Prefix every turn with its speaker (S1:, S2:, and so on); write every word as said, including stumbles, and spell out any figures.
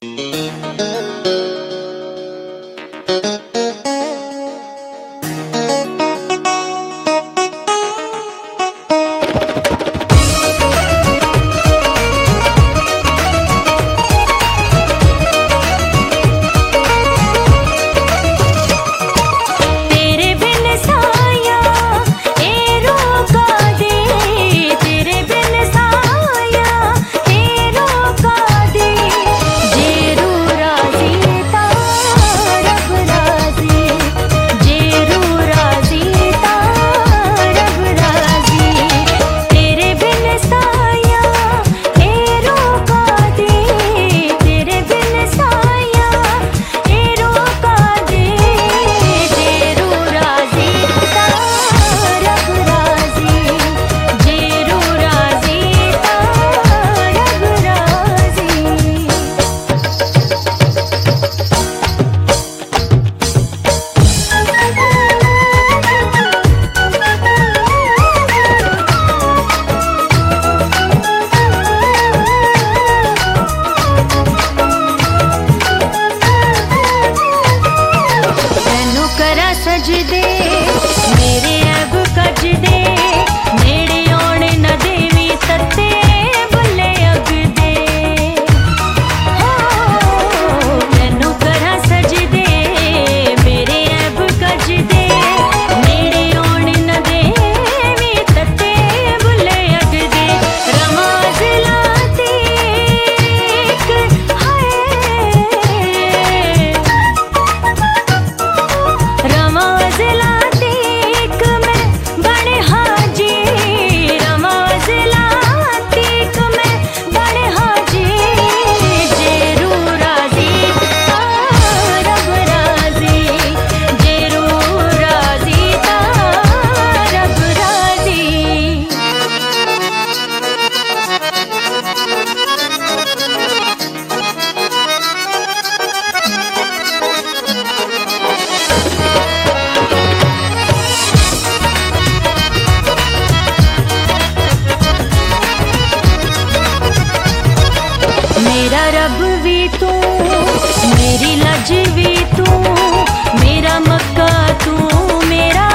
S1: सजदे मेरे अब कज दे नेड़े आने न देवी तत्ते बुले अगदे हो मैनू करा सजदे मेरे अब कज दे नेड़े आने न देवी तत्ते बुले अगदे रमाज लाती हाय रमाज लाती एक मैं बड़े हाजी रमाज लाती एक मैं बड़े हाजी जेरू राजी रब राजी जेरू राजी रब राजी। मेरा रब भी तू मेरी लज भी तू मेरा मक्का तू मेरा